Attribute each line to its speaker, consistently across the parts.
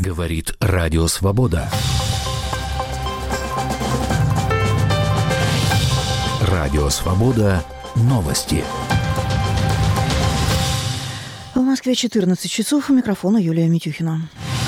Speaker 1: Говорит Радио Свобода. Радио Свобода. Новости.
Speaker 2: В Москве 14 часов. У микрофона Юлия Митюхина.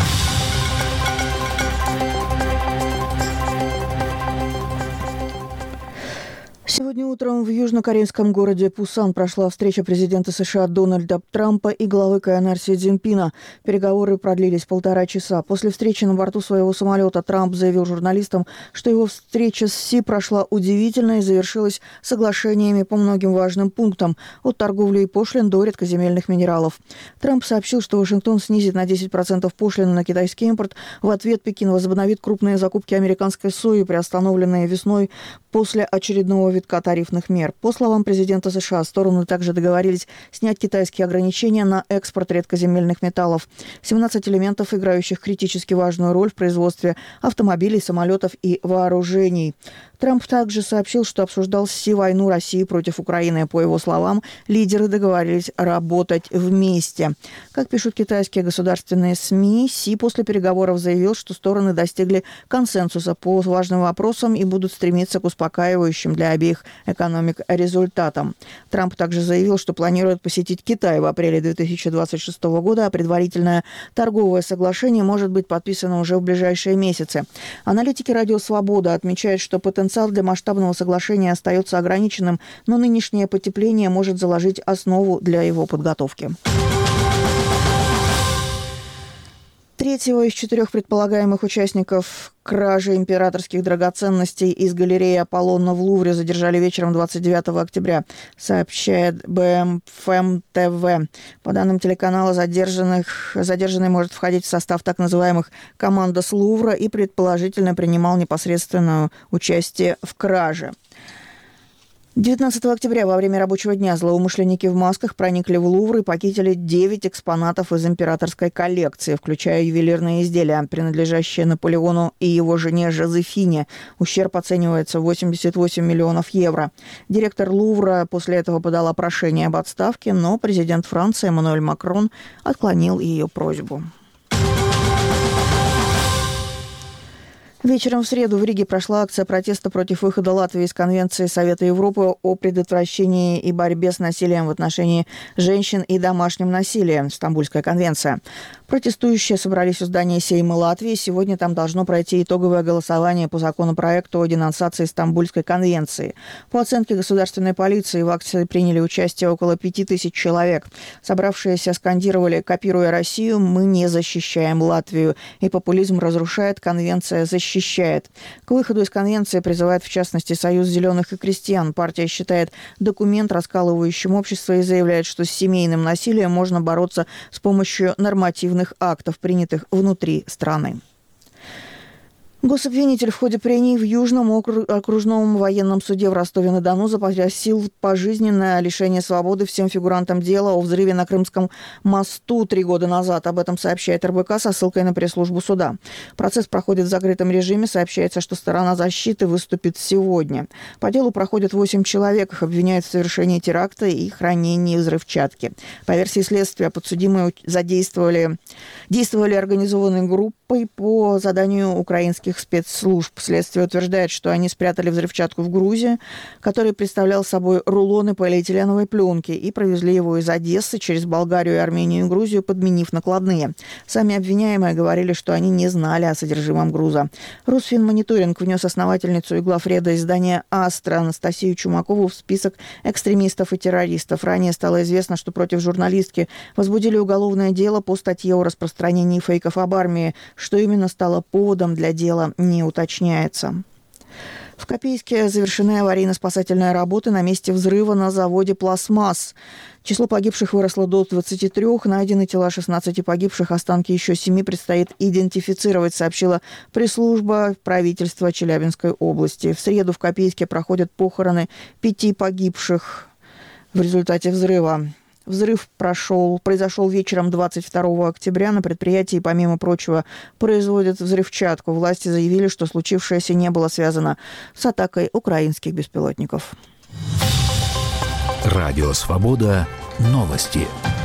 Speaker 2: Сегодня утром в южнокорейском городе Пусан прошла встреча президента США Дональда Трампа и главы КНР Си Цзиньпина. Переговоры продлились 1,5 часа. После встречи на борту своего самолета Трамп заявил журналистам, что его встреча с Си прошла удивительно и завершилась соглашениями по многим важным пунктам, от торговли и пошлин до редкоземельных минералов. Трамп сообщил, что Вашингтон снизит на 10% пошлины на китайский импорт. В ответ Пекин возобновит крупные закупки американской сои, приостановленные весной после очередного витка тарифных мер. По словам президента США, стороны также договорились снять китайские ограничения на экспорт редкоземельных металлов. 17 элементов, играющих критически важную роль в производстве автомобилей, самолетов и вооружений. Трамп также сообщил, что обсуждал с Си войну России против Украины. По его словам, лидеры договорились работать вместе. Как пишут китайские государственные СМИ, Си после переговоров заявил, что стороны достигли консенсуса по важным вопросам и будут стремиться к успокаивающим для обеих экономик результатам. Трамп также заявил, что планирует посетить Китай в апреле 2026 года, а предварительное торговое соглашение может быть подписано уже в ближайшие месяцы. Аналитики Радио Свобода отмечают, что потенциал для масштабного соглашения остается ограниченным, но нынешнее потепление может заложить основу для его подготовки. Третьего из 4 предполагаемых участников кражи императорских драгоценностей из галереи Аполлона в Лувре задержали вечером 29 октября, сообщает БМФМ ТВ. По данным телеканала, задержанный может входить в состав так называемых «командос Лувра» и предположительно принимал непосредственное участие в краже. 19 октября во время рабочего дня злоумышленники в масках проникли в Лувр и похитили 9 экспонатов из императорской коллекции, включая ювелирные изделия, принадлежащие Наполеону и его жене Жозефине. Ущерб оценивается в 88 миллионов евро. Директор Лувра после этого подала прошение об отставке, но президент Франции Эммануэль Макрон отклонил ее просьбу. Вечером в среду в Риге прошла акция протеста против выхода Латвии из Конвенции Совета Европы о предотвращении и борьбе с насилием в отношении женщин и домашним насилием, Стамбульская конвенция. Протестующие собрались у здания Сейма Латвии. Сегодня там должно пройти итоговое голосование по законопроекту о денонсации Стамбульской конвенции. По оценке государственной полиции, в акции приняли участие около 5000 человек. Собравшиеся скандировали: «Копируя Россию, мы не защищаем Латвию». И популизм разрушает, конвенция защищает. К выходу из конвенции призывает, в частности, Союз зеленых и крестьян. Партия считает документ раскалывающим общество и заявляет, что с семейным насилием можно бороться с помощью нормативных актов, принятых внутри страны. Гособвинитель в ходе прений в Южном окружном военном суде в Ростове-на-Дону запросил пожизненное лишение свободы всем фигурантам дела о взрыве на Крымском мосту 3 года назад. Об этом сообщает РБК со ссылкой на пресс-службу суда. Процесс проходит в закрытом режиме. Сообщается, что сторона защиты выступит сегодня. По делу проходят 8 человек. Их обвиняют в совершении теракта и хранении взрывчатки. По версии следствия, подсудимые действовали организованной группой по заданию украинских спецслужб. Следствие утверждает, что они спрятали взрывчатку в грузе, который представлял собой рулоны полиэтиленовой пленки, и провезли его из Одессы через Болгарию, Армению и Грузию, подменив накладные. Сами обвиняемые говорили, что они не знали о содержимом груза. Русфинмониторинг внес основательницу и главреда издания «Астра» Анастасию Чумакову в список экстремистов и террористов. Ранее стало известно, что против журналистки возбудили уголовное дело по статье о распространении фейков об армии. Что именно стало поводом для дела, не уточняется. В Копейске завершены аварийно-спасательные работы на месте взрыва на заводе «Пластмасс». Число погибших выросло до 23, найдены тела 16 погибших, останки еще 7 предстоит идентифицировать, сообщила пресс-служба правительства Челябинской области. В среду в Копейске проходят похороны 5 погибших в результате взрыва. Взрыв произошел вечером 22 октября. На предприятии, помимо прочего, производят взрывчатку. Власти заявили, что случившееся не было связано с атакой украинских беспилотников.
Speaker 1: Радио Свобода. Новости.